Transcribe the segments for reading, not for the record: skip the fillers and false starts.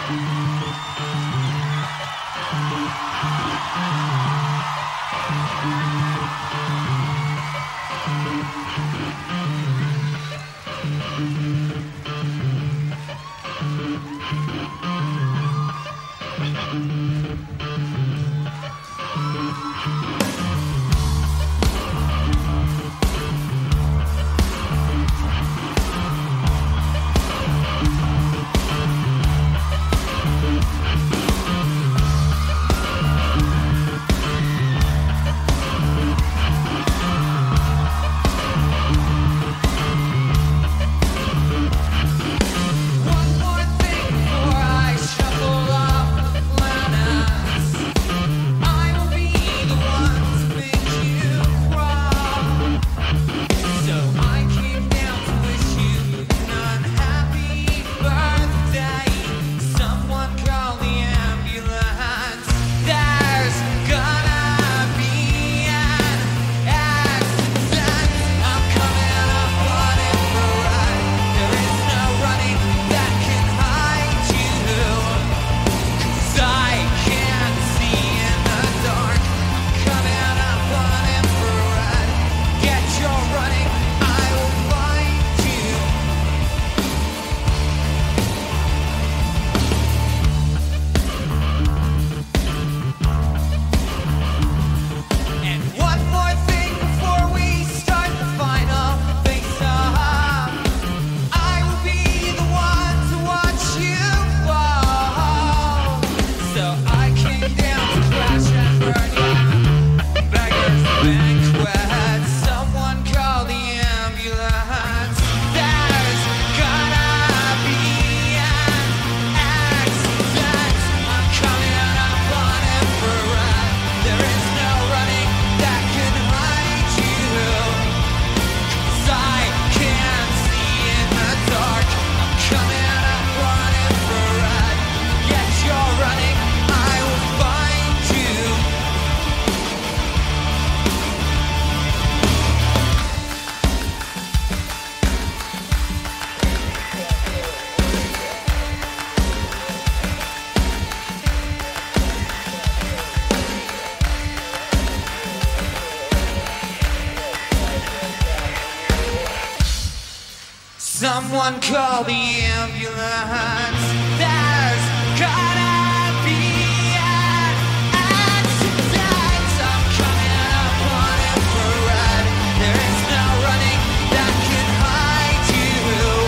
Someone call the ambulance. There's gotta be an accident. I'm coming up on infrared. There is no running that can hide you.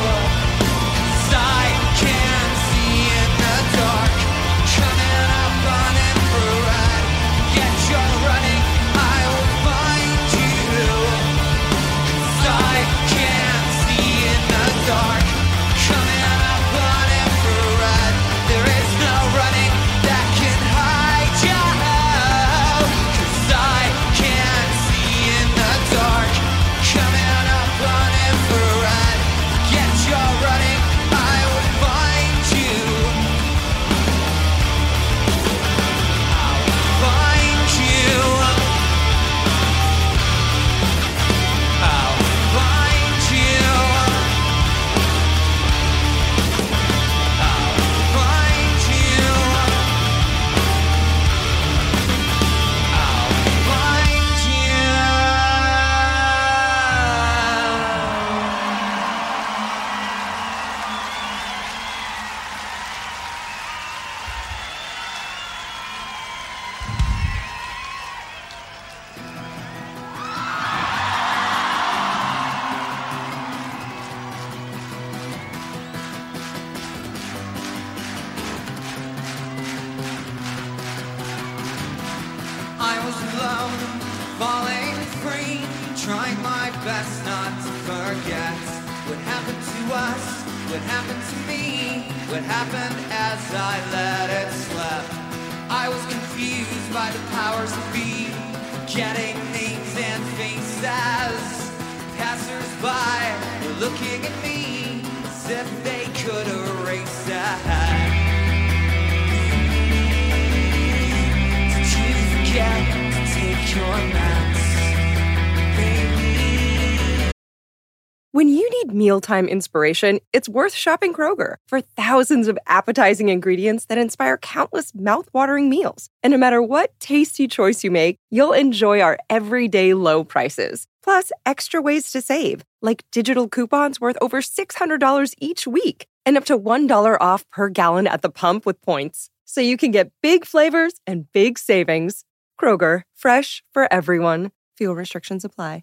'Cause I can't see in the dark. Coming up on infrared. Get your running, I will find you. 'Cause I can't see in the dark. Coming up on infrared. There is no running that can hide you. 'Cause I can't see in the dark. Coming up on infrared. Get your running, I will find you. I'll find you. I'll find you. I'll find you. I'll find you. I was alone, falling free, trying my best not to forget what happened to us, what happened to me, what happened as I let it slip. I was confused by the powers that be, getting names and faces. Passers-by were looking at me as if they could erase that. Did you forget to take your meds, baby? When you need mealtime inspiration, it's worth shopping Kroger for thousands of appetizing ingredients that inspire countless mouth-watering meals. And no matter what tasty choice you make, you'll enjoy our everyday low prices. Plus, extra ways to save, like digital coupons worth over $600 each week and up to $1 off per gallon at the pump with points. So you can get big flavors and big savings. Kroger, fresh for everyone. Fuel restrictions apply.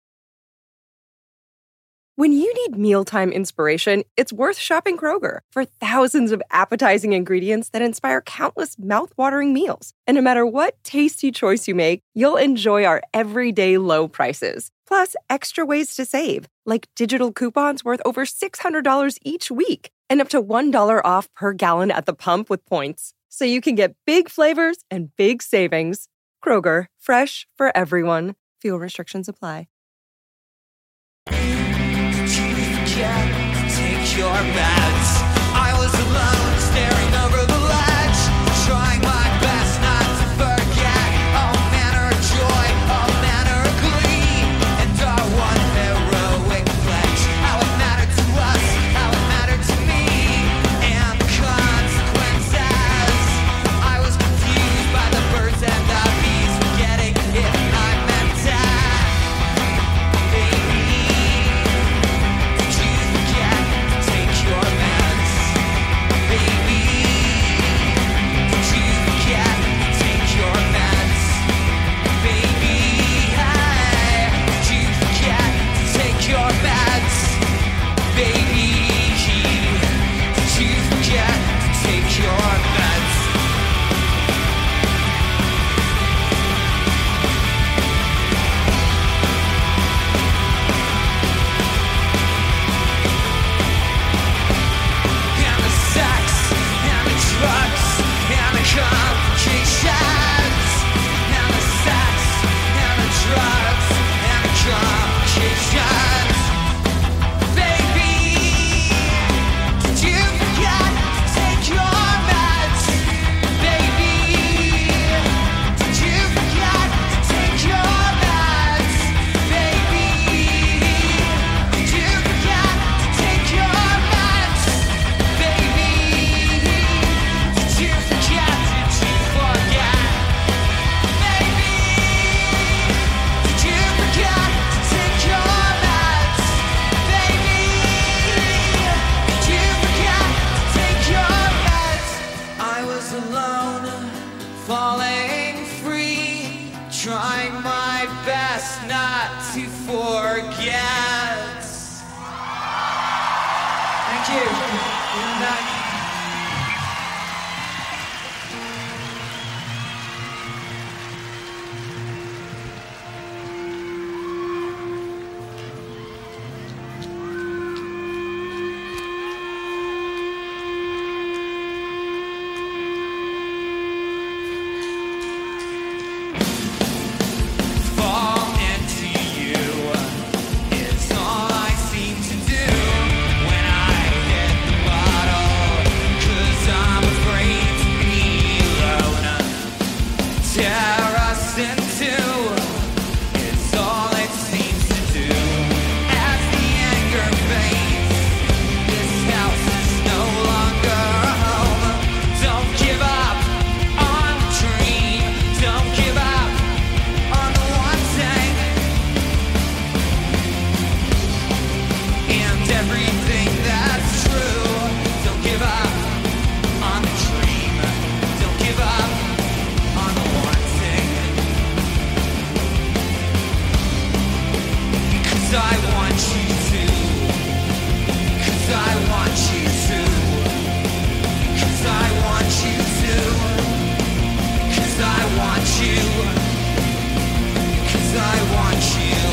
When you need mealtime inspiration, it's worth shopping Kroger for thousands of appetizing ingredients that inspire countless mouth-watering meals. And no matter what tasty choice you make, you'll enjoy our everyday low prices. Plus, extra ways to save, like digital coupons worth over $600 each week and up to $1 off per gallon at the pump with points. So you can get big flavors and big savings. Kroger, fresh for everyone. Fuel restrictions apply. Take your meds. I was alone, staring over the ledge, trying my best not to forget all manner of joy, all manner of glee, and our one heroic pledge. How it mattered to us, how it mattered to me, and the consequences. I was confused by the birds and the bees, forgetting if I meant that. Baby, did you forget to take your meds? Baby, did you forget to take your meds? Baby, hey, did you forget to take your meds? Baby, did you forget to take your meds? And the sex, and the drugs, and the complications. And the sex, and the drugs, and the complications. Baby, did you forget to take your meds? Baby, did you forget to take your meds? Baby, did you forget to take your meds? Baby, did you forget? Did you forget? Baby, did you forget to take your meds? Baby, did you forget to take your meds? I was alone, falling free, trying my best not to forget. Thank you. Good night. Fall into you is all I seem to do when I hit the bottle, 'cause I'm afraid to be alone. Tear us in two is all it seems to do. As the anger fades, this house is no longer a home. Don't give up on the dream. Don't give up on the one thing. And everything that's true. Don't give up on the dream. Don't give up on the one thing. 'Cause I want you to. 'Cause I want you to. 'Cause I want you to. 'Cause I want you. 'Cause I want you.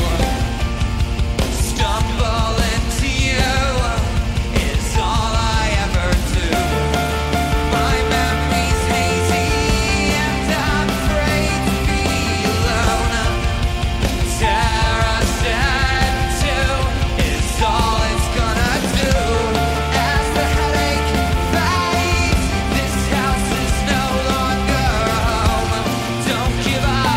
Stumble into you is all I ever do. My memory's hazy and I'm afraid to be alone. Tear us into is all it's gonna do. As the headache fades, this house is no longer a home. Don't give up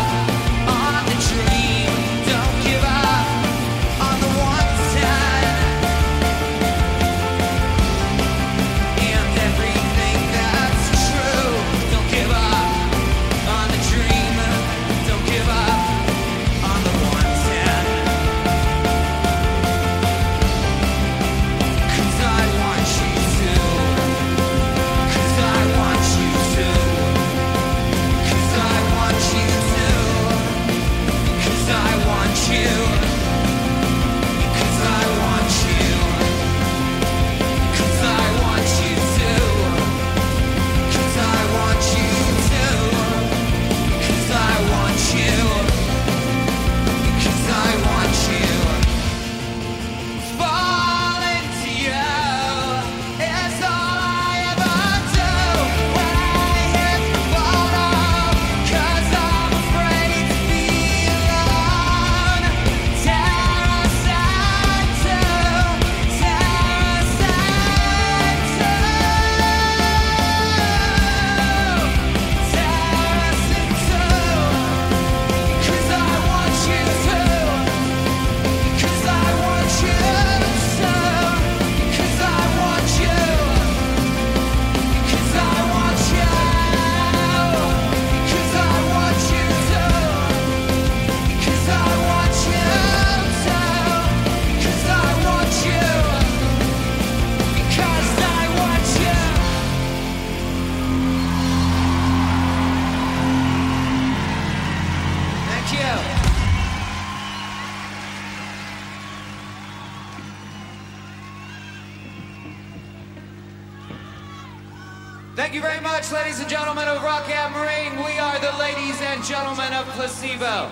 Thank you very much, ladies and gentlemen of Rock Am Ring. We are the ladies and gentlemen of Placebo.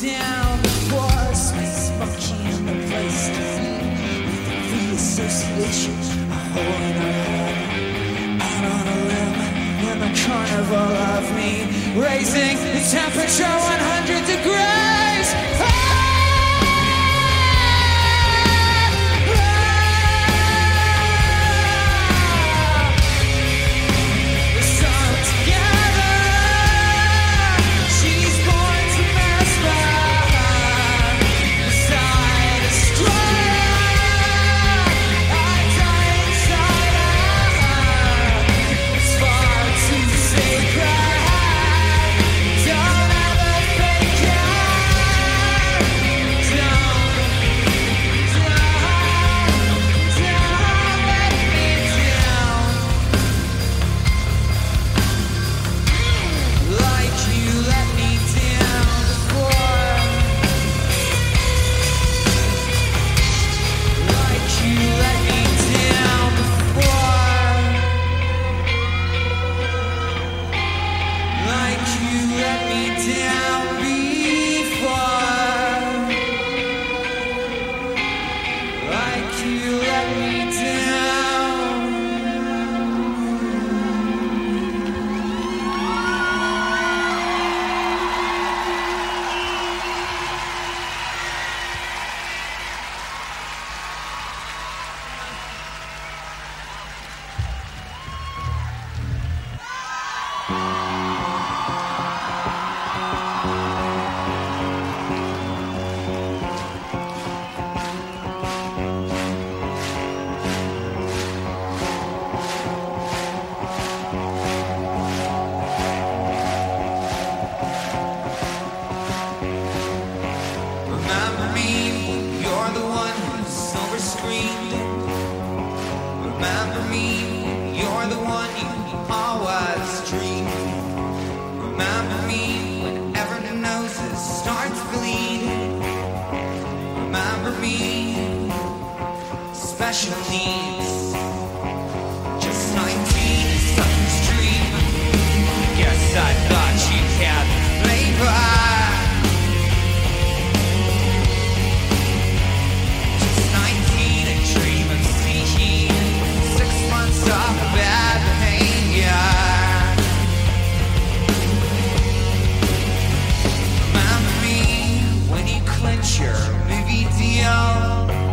down. Was Space Monkey in the place to be? The association, a hole in our head. Out on a limb in the carnival of me, raising the temperature 100 degrees. Special needs, just 19, a sucker's dream. Guess I thought you had flavor. Just 19, a dream of seeing 6 months off of bad behavior. Remember me when you clinch your movie deal.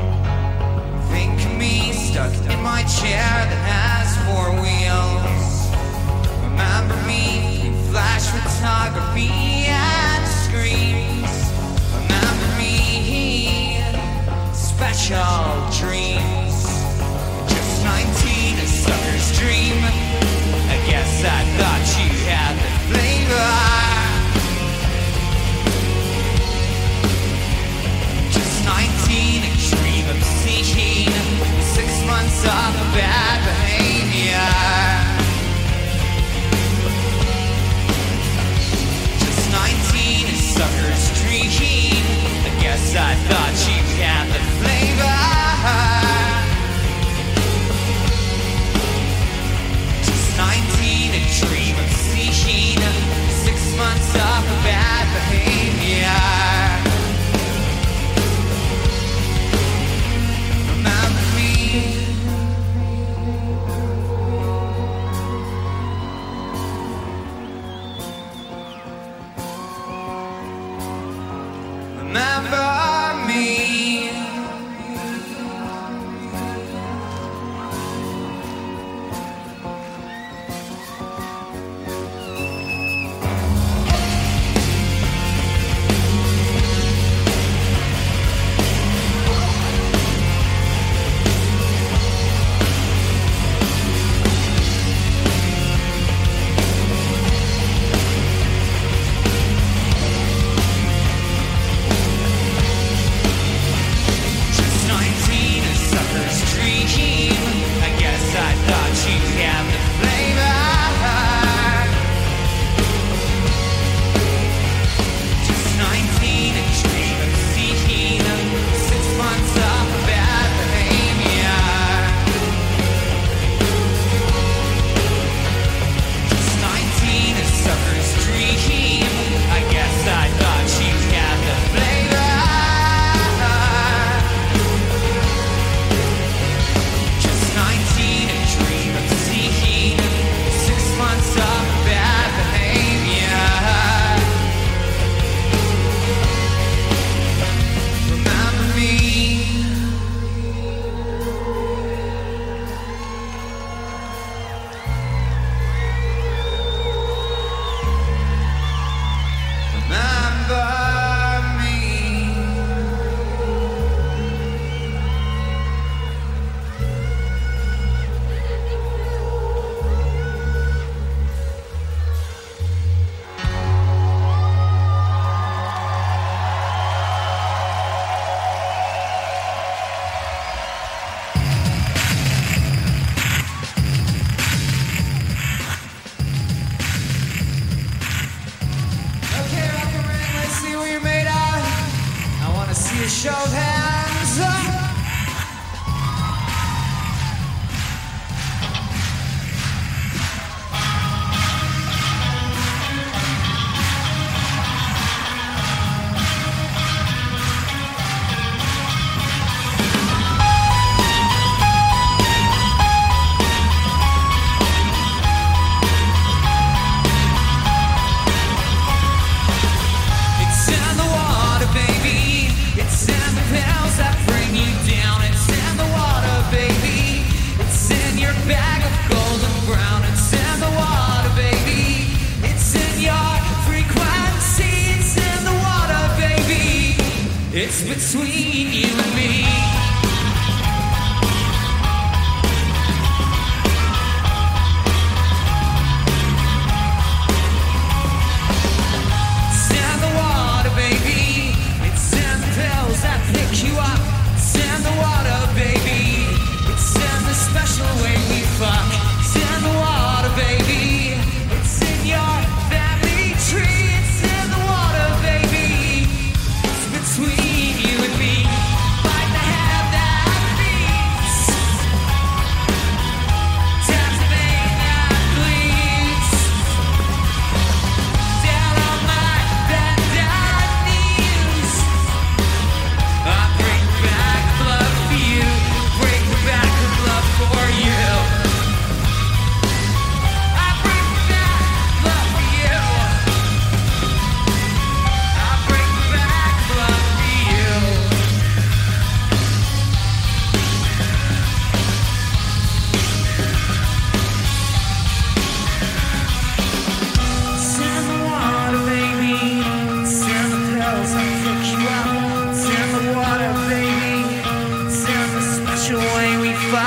Stuck in my chair that has 4 wheels. Remember me, flash photography and screens. Remember me, special dreams. Just 19, a sucker's dream. I guess I thought you had the flavor. Just 19, a dream of seeking 6 months off of bad behavior. Just 19, a sucker's dream. I guess I thought you had the flavor. Just 19, a dream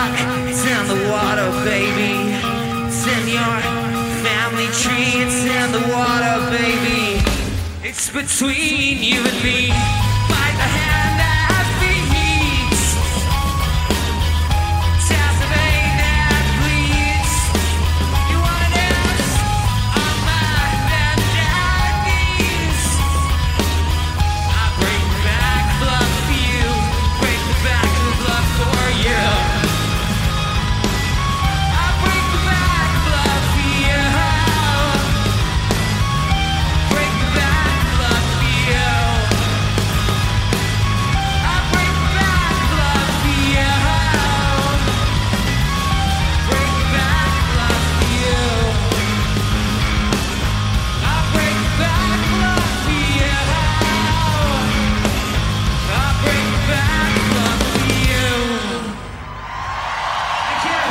rock, it's in the water, baby. It's in your family tree, it's in the water, baby. It's between you and me. Bite the hand that beats. Tap the vein that bleeds. You wanna dance on my bended knees. I break the back blood for you. Break the back of the blood for you. I break the back blood for you. Break the back blood for you. I break the back blood for you. Break the back blood for you. I break the back blood for you. I break the back blood for you. Thank you.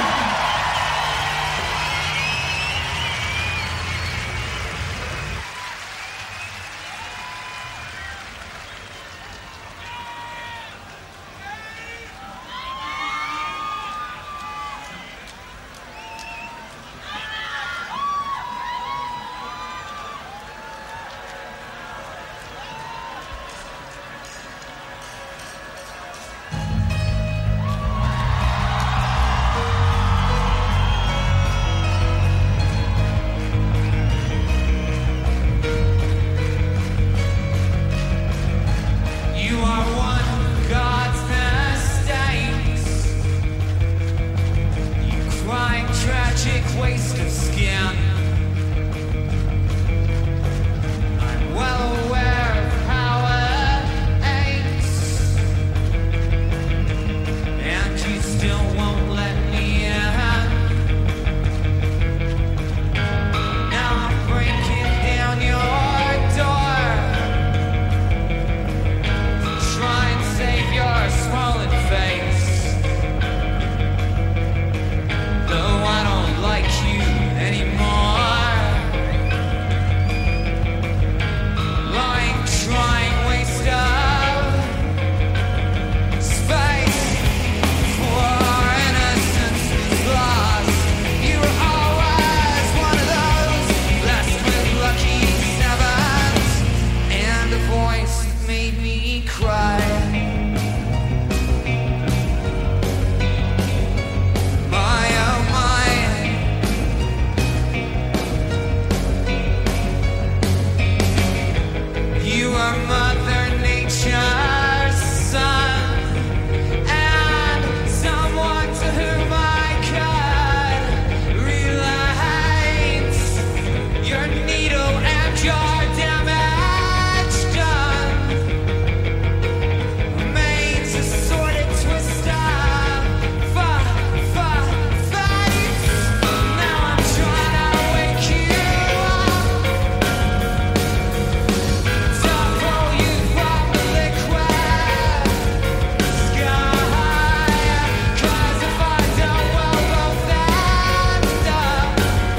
You are one of God's mistakes. You crying tragic waste of skin. I'm well aware of how it aches, and you still won't let me in. Now I'm breaking down your door. Try and save your swollen face. Though I don't like you anymore. Lying, trying, waste of space. For innocence is lost. You were always one of those blessed with lucky sevens. And a voice that made me cry. My oh my. You are Mother Nature's son, and someone to whom I could relate. Your needle and your damage done remains a sordid twist of fate. Now I'm trying to wake you up, to pull you from the liquid sky. 'Cause if I don't, we'll both end up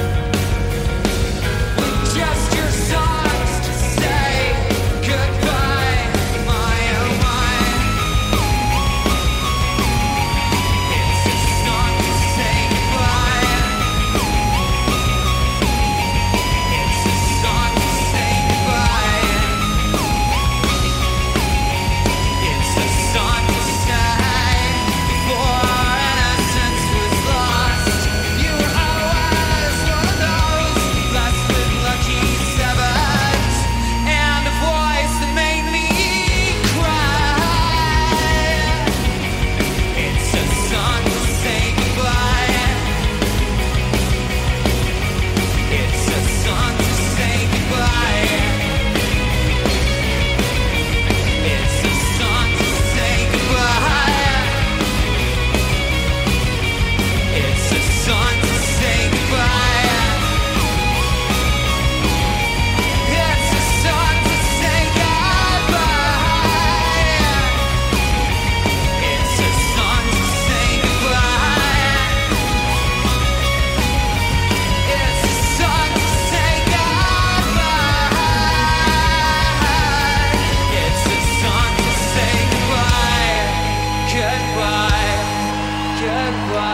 with just your songs to say goodbye. My oh my. It's a song to say goodbye. It's a song to say goodbye. It's a song to say before innocence was lost. You were always one of those blessed with lucky sevens, and a voice that made me cry. It's a song to say goodbye. It's a song to say goodbye. It's a song to say goodbye. It's a song to say goodbye. It's a song to say goodbye. It's a song to say goodbye. It's a song to say goodbye. It's a song to say goodbye. Goodbye. Goodbye.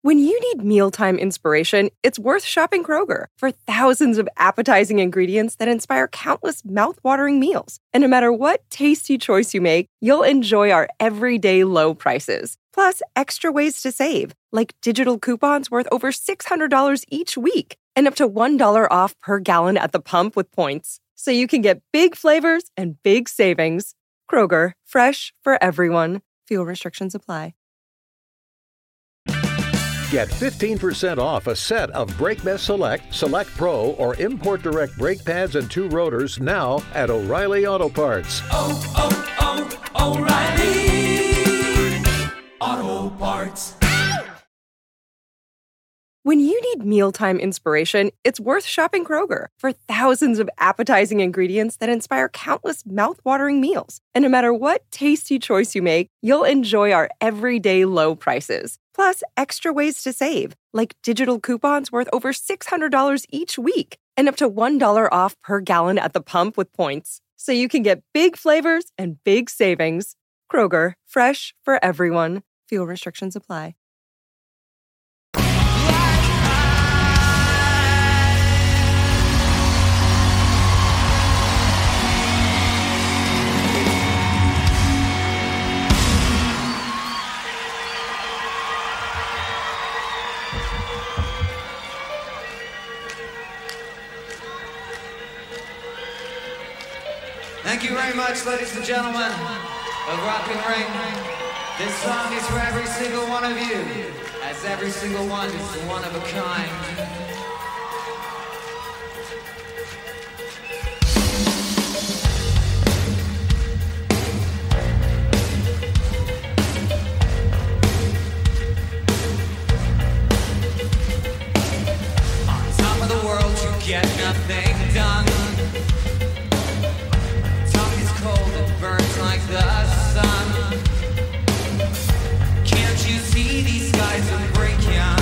When you need mealtime inspiration, it's worth shopping Kroger for thousands of appetizing ingredients that inspire countless mouth-watering meals. And no matter what tasty choice you make, you'll enjoy our everyday low prices. Plus, extra ways to save, like digital coupons worth over $600 each week and up to $1 off per gallon at the pump with points. So you can get big flavors and big savings. Kroger, fresh for everyone. Fuel restrictions apply. Get 15% off a set of BrakeMess Select, Select Pro, or Import Direct brake pads and 2 rotors now at O'Reilly Auto Parts. O'Reilly Auto Parts. When you need mealtime inspiration, it's worth shopping Kroger for thousands of appetizing ingredients that inspire countless mouth-watering meals. And no matter what tasty choice you make, you'll enjoy our everyday low prices. Plus, extra ways to save, like digital coupons worth over $600 each week and up to $1 off per gallon at the pump with points. So you can get big flavors and big savings. Kroger, fresh for everyone. Fuel restrictions apply. Thank you very much, ladies and gentlemen of Rock and Ring. This song is for every single one of you, as every single one is one of a kind. On top of the world, you get nothing done. Cold and burns like the sun. Can't you see these skies will break you?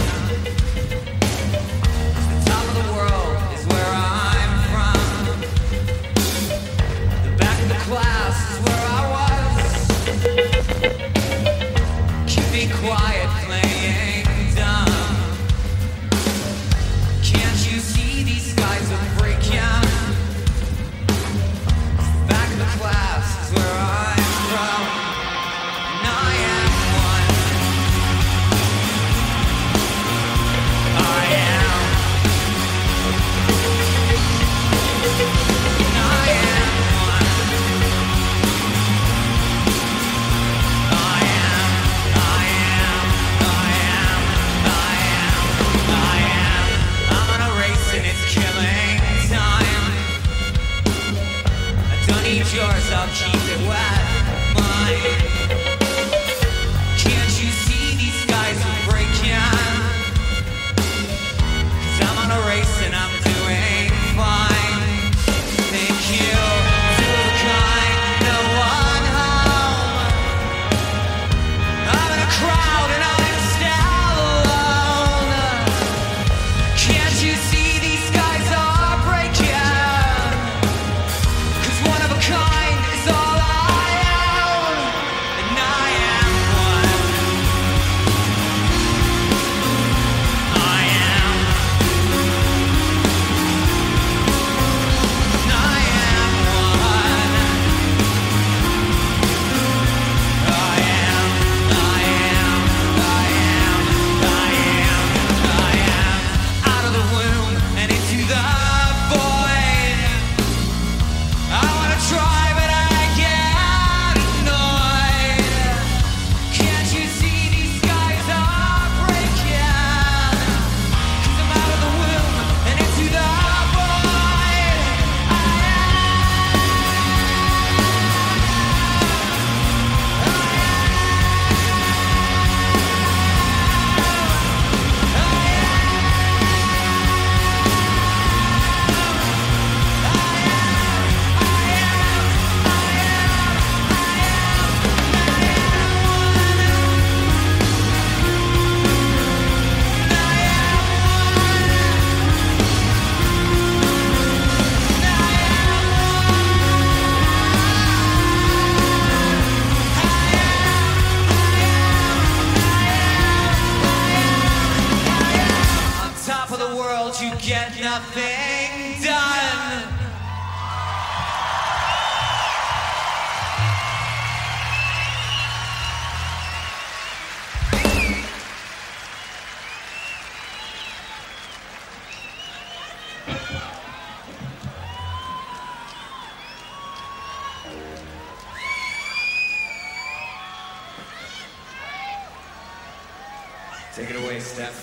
The top of the world is where I'm from. The back of the class is where I was. Keep me quiet, playing dumb. Can't you see these skies will break you? Class is where I'm from, and I am one. I am. And I am one. I am. I am. I am. I am. I am. I'm on a race and it's killing time. Don't need yours, I'll keep it wet. Mine. Can't you see these skies will break you? 'Cause I'm on a race and I'm doing fine. Thank you to the kind, no one home. I'm in a crowd and I'm still alone. Can't you see these skies are breaking? One of a kind is all I am, and nothing done. Take it away, Steph.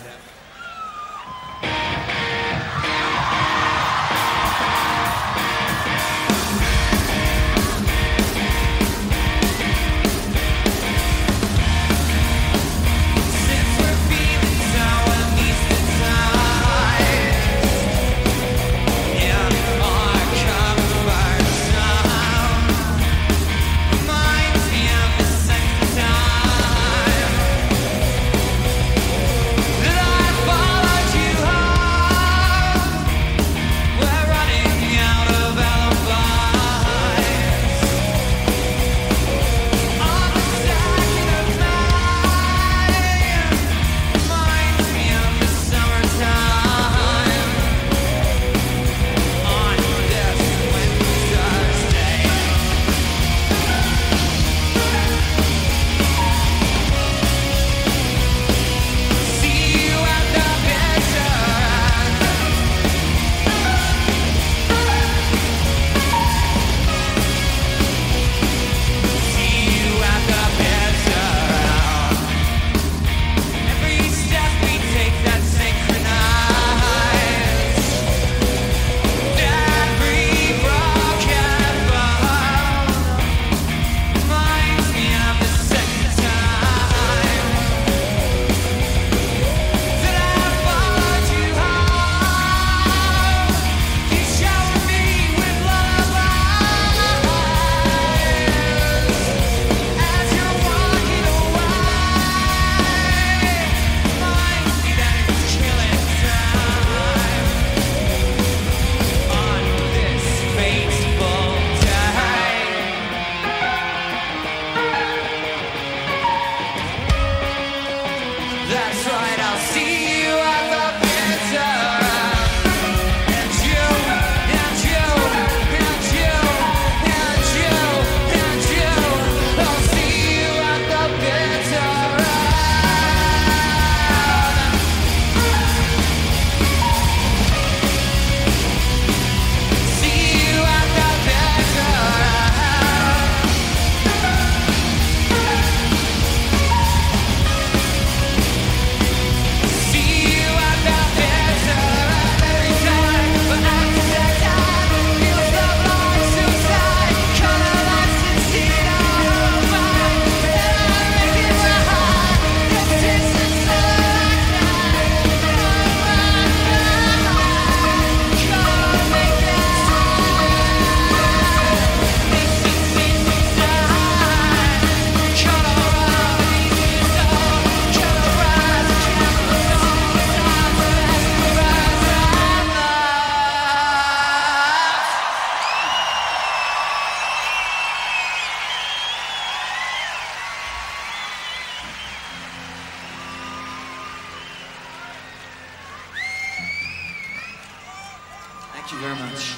Thank you very much.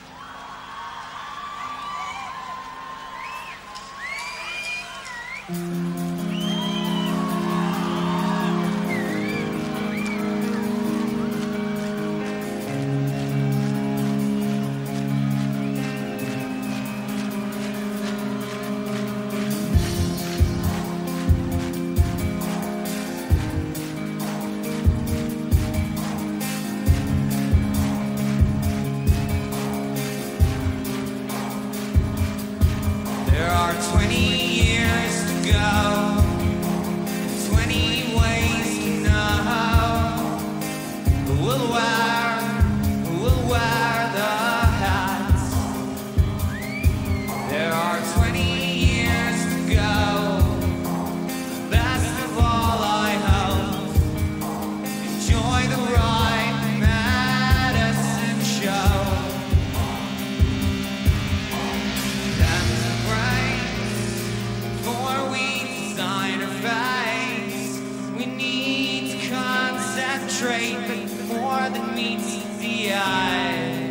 There are 20 years to go, 20 ways to know who will wear the hats. There are 20 years to go, best of all I hope, enjoy the right medicine show. We need to concentrate more than meets the the eye.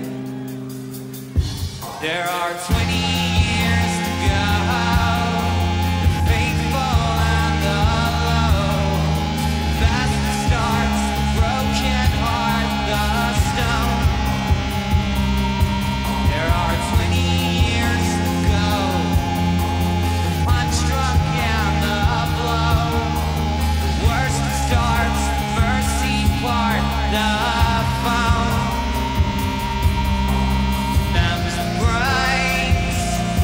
There are 20 years to go. The faithful and the low. Fast starts, the broken heart, the stone. There are 20 years to go. The punch drunk and the blow. The worst starts, the mercy part, the phone. Them's the breaks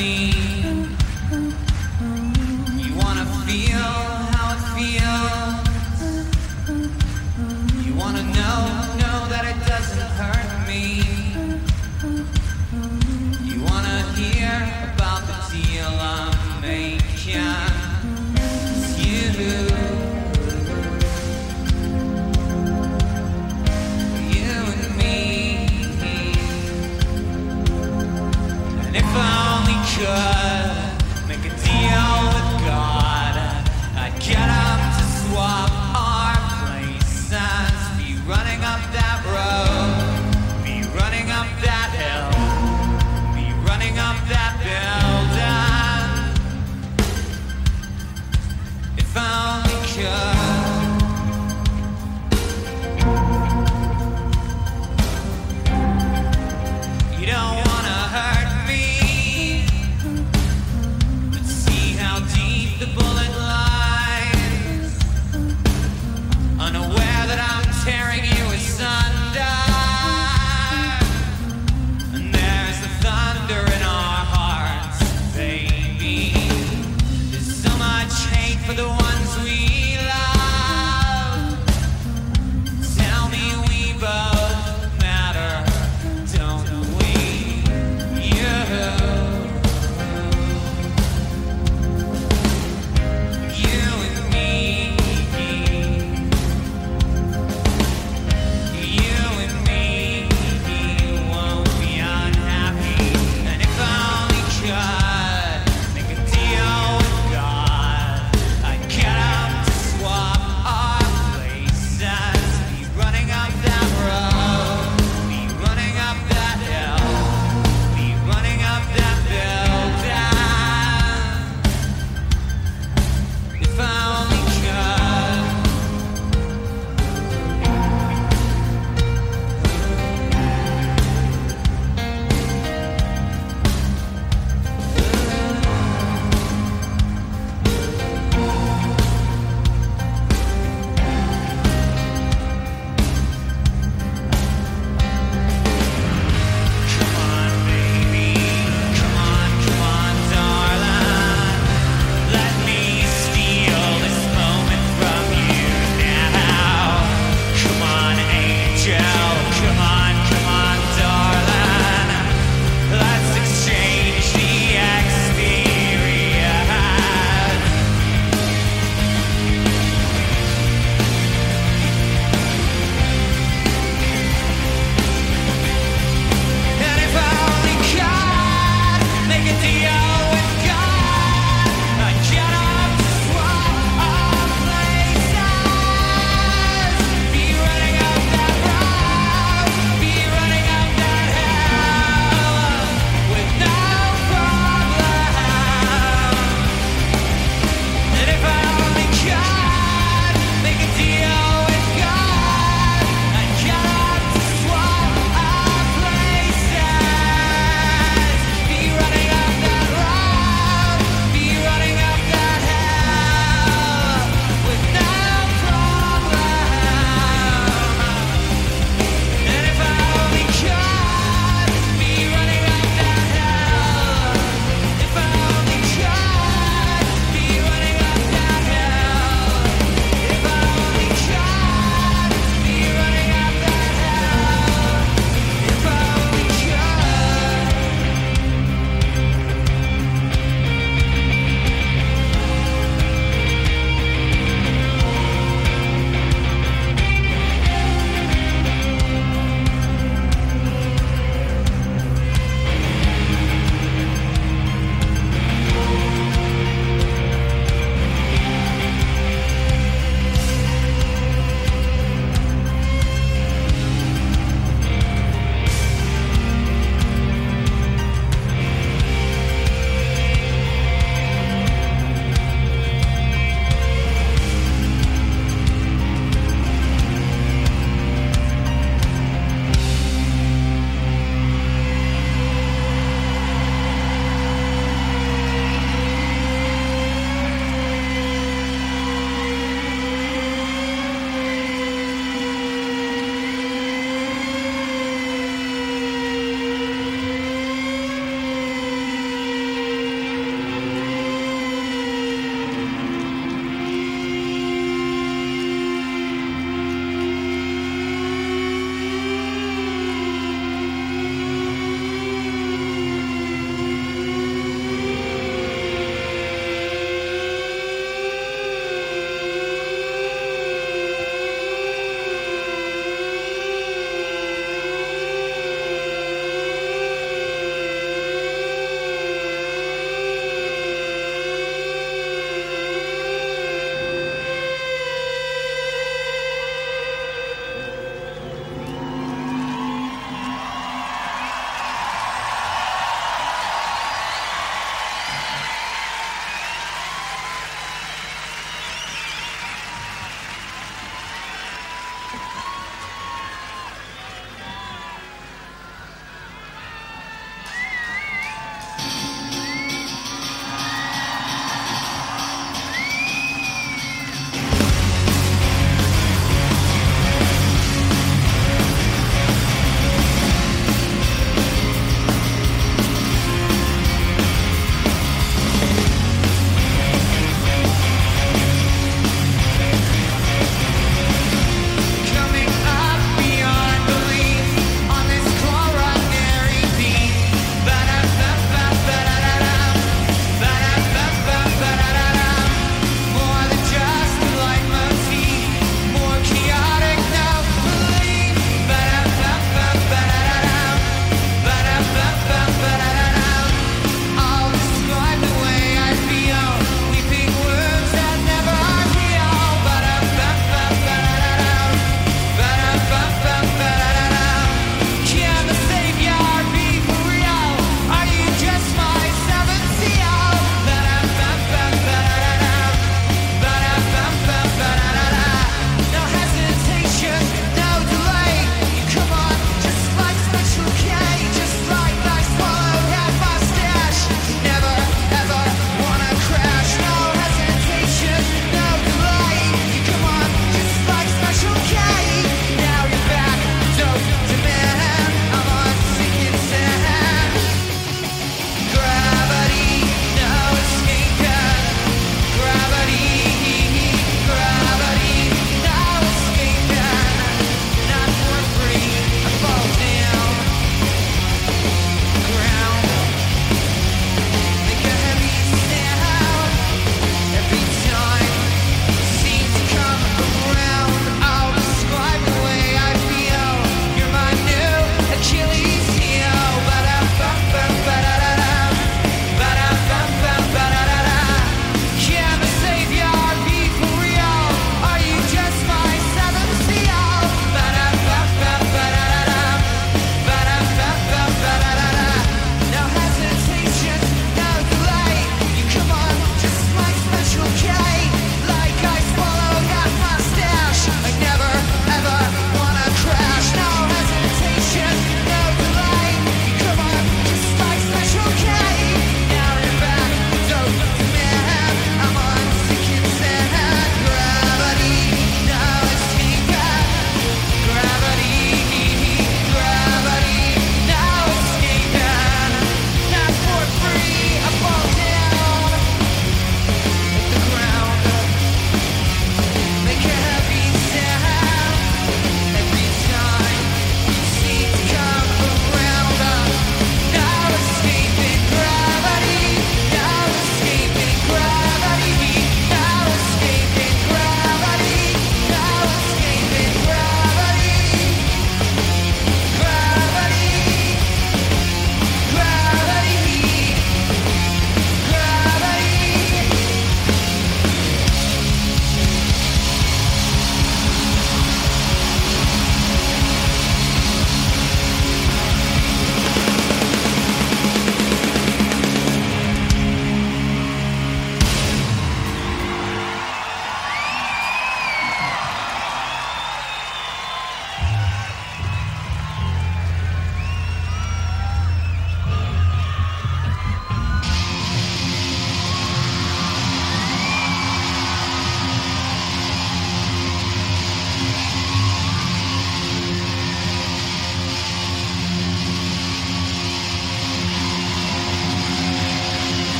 me. You wanna feel how it feels. You wanna know that it doesn't hurt me. You wanna hear about the deal I'm making. It's you and me. And if I only could make a deal with God, I'd get him to swap our places. Be running up that road, be running up that hill, be running up that building. If I only could. You don't wanna hurt me, but see how deep the bullet lies. Unaware that I'm tearing you asunder.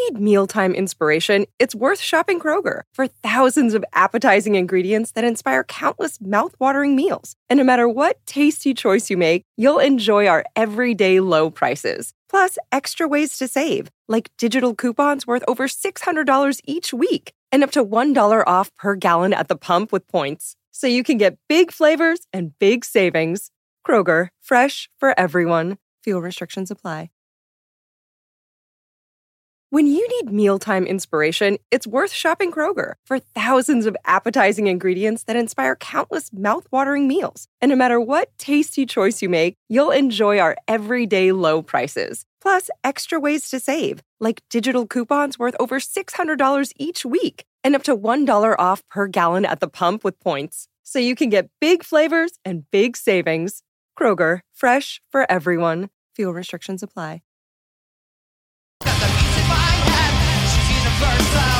need mealtime inspiration, it's worth shopping Kroger for thousands of appetizing ingredients that inspire countless mouth-watering meals. And no matter what tasty choice you make, you'll enjoy our everyday low prices. Plus, extra ways to save, like digital coupons worth over $600 each week and up to $1 off per gallon at the pump with points. So you can get big flavors and big savings. Kroger, fresh for everyone. Fuel restrictions apply. When you need mealtime inspiration, it's worth shopping Kroger for thousands of appetizing ingredients that inspire countless mouth-watering meals. And no matter what tasty choice you make, you'll enjoy our everyday low prices. Plus, extra ways to save, like digital coupons worth over $600 each week and up to $1 off per gallon at the pump with points. So you can get big flavors and big savings. Kroger, fresh for everyone. Fuel restrictions apply. Got the beats in my head. She's universal.